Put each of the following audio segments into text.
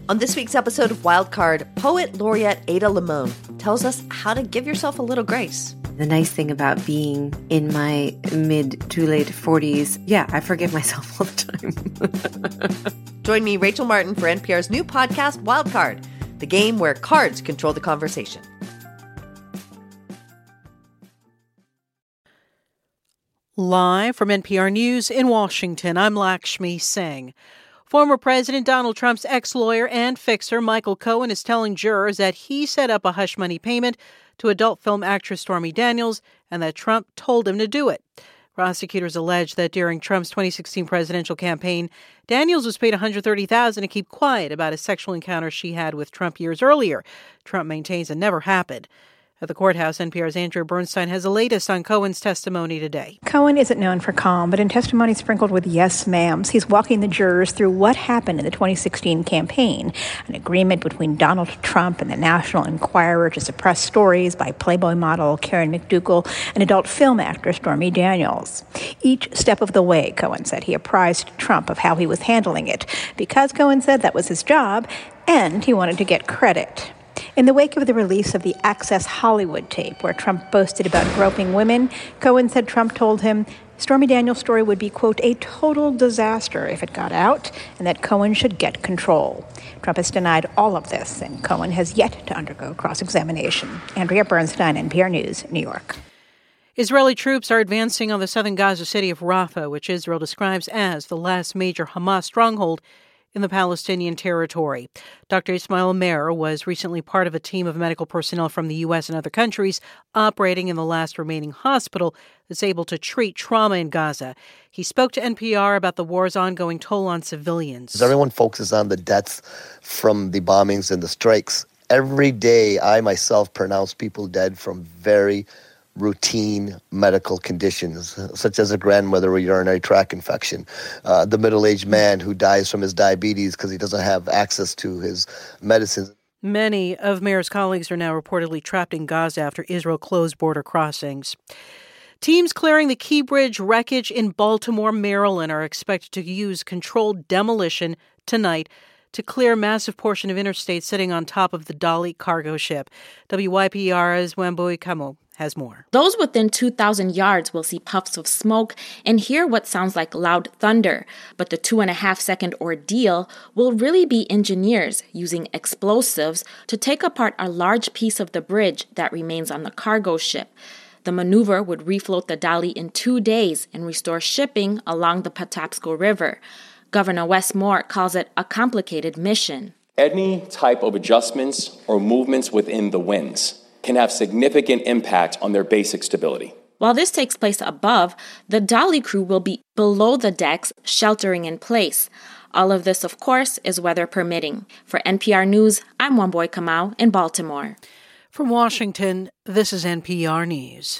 On this week's episode of Wildcard, poet laureate Ada Limon tells us how to give yourself a little grace. The nice thing about being in my mid to late 40s, I forgive myself all the time. Join me, Rachel Martin, for NPR's new podcast, Wildcard, the game where cards control the conversation. Live from NPR News in Washington, I'm Lakshmi Singh. Former President Donald Trump's ex-lawyer and fixer Michael Cohen is telling jurors that he set up a hush money payment to adult film actress Stormy Daniels and that Trump told him to do it. Prosecutors allege that during Trump's 2016 presidential campaign, Daniels was paid $130,000 to keep quiet about a sexual encounter she had with Trump years earlier. Trump maintains it never happened. At the courthouse, NPR's Andrea Bernstein has the latest on Cohen's testimony today. Cohen isn't known for calm, but in testimony sprinkled with yes ma'ams, he's walking the jurors through what happened in the 2016 campaign, an agreement between Donald Trump and the National Enquirer to suppress stories by Playboy model Karen McDougal and adult film actress Stormy Daniels. Each step of the way, Cohen said, he apprised Trump of how he was handling it, because Cohen said that was his job, and he wanted to get credit. In the wake of the release of the Access Hollywood tape, where Trump boasted about groping women, Cohen said Trump told him Stormy Daniels' story would be, quote, a total disaster if it got out, and that Cohen should get control. Trump has denied all of this, and Cohen has yet to undergo cross-examination. Andrea Bernstein, NPR News, New York. Israeli troops are advancing on the southern Gaza city of Rafah, which Israel describes as the last major Hamas stronghold in the Palestinian territory. Dr. Ismail Mer was recently part of a team of medical personnel from the U.S. and other countries operating in the last remaining hospital that's able to treat trauma in Gaza. He spoke to NPR about the war's ongoing toll on civilians. Everyone focuses on the deaths from the bombings and the strikes. Every day, I myself pronounce people dead from very routine medical conditions, such as a grandmother with urinary tract infection, the middle-aged man who dies from his diabetes because he doesn't have access to his medicines. Many of Mer's colleagues are now reportedly trapped in Gaza after Israel closed border crossings. Teams clearing the Key Bridge wreckage in Baltimore, Maryland are expected to use controlled demolition tonight to clear a massive portion of interstate sitting on top of the Dali cargo ship. WYPR's Wambui Kamo has more. Those within 2,000 yards will see puffs of smoke and hear what sounds like loud thunder. But the 2.5-second ordeal will really be engineers using explosives to take apart a large piece of the bridge that remains on the cargo ship. The maneuver would refloat the Dali in 2 days and restore shipping along the Patapsco River. Governor Wes Moore calls it a complicated mission. Any type of adjustments or movements within the winds can have significant impact on their basic stability. While this takes place above, the Dali crew will be below the decks, sheltering in place. All of this, of course, is weather permitting. For NPR News, I'm Wambui Kamau in Baltimore. From Washington, this is NPR News.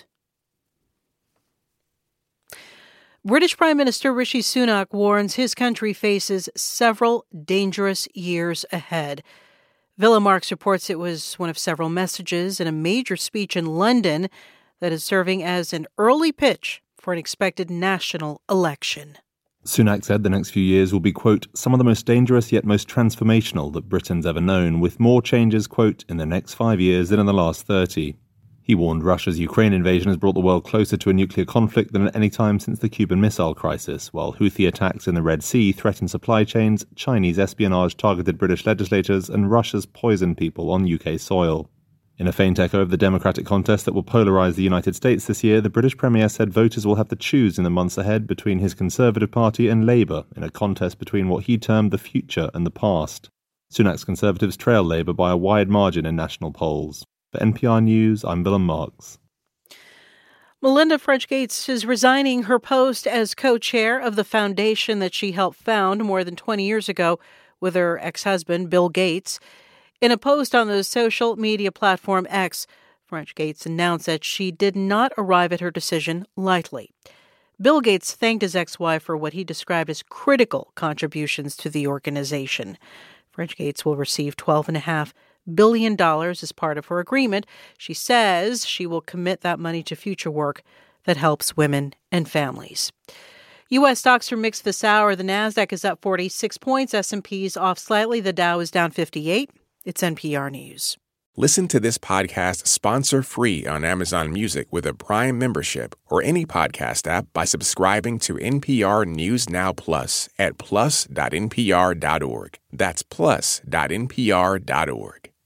British Prime Minister Rishi Sunak warns his country faces several dangerous years ahead. Villa Marks reports it was one of several messages in a major speech in London that is serving as an early pitch for an expected national election. Sunak said the next few years will be, quote, some of the most dangerous yet most transformational that Britain's ever known, with more changes, quote, in the next 5 years than in the last 30. He warned Russia's Ukraine invasion has brought the world closer to a nuclear conflict than at any time since the Cuban Missile Crisis, while Houthi attacks in the Red Sea threaten supply chains, Chinese espionage targeted British legislators, and Russia's poisoned people on UK soil. In a faint echo of the democratic contest that will polarise the United States this year, the British Premier said voters will have to choose in the months ahead between his Conservative Party and Labour in a contest between what he termed the future and the past. Sunak's Conservatives trail Labour by a wide margin in national polls. For NPR News, I'm Willem Marks. Melinda French Gates is resigning her post as co-chair of the foundation that she helped found more than 20 years ago with her ex-husband, Bill Gates. In a post on the social media platform X, French Gates announced that she did not arrive at her decision lightly. Bill Gates thanked his ex-wife for what he described as critical contributions to the organization. French Gates will receive $12.5 billion as part of her agreement. She says she will commit that money to future work that helps women and families. U.S. stocks are mixed this hour. The Nasdaq is up 46 points. S&P's off slightly. The Dow is down 58. It's NPR News. Listen to this podcast sponsor-free on Amazon Music with a Prime membership or any podcast app by subscribing to NPR News Now Plus at plus.npr.org. That's plus.npr.org.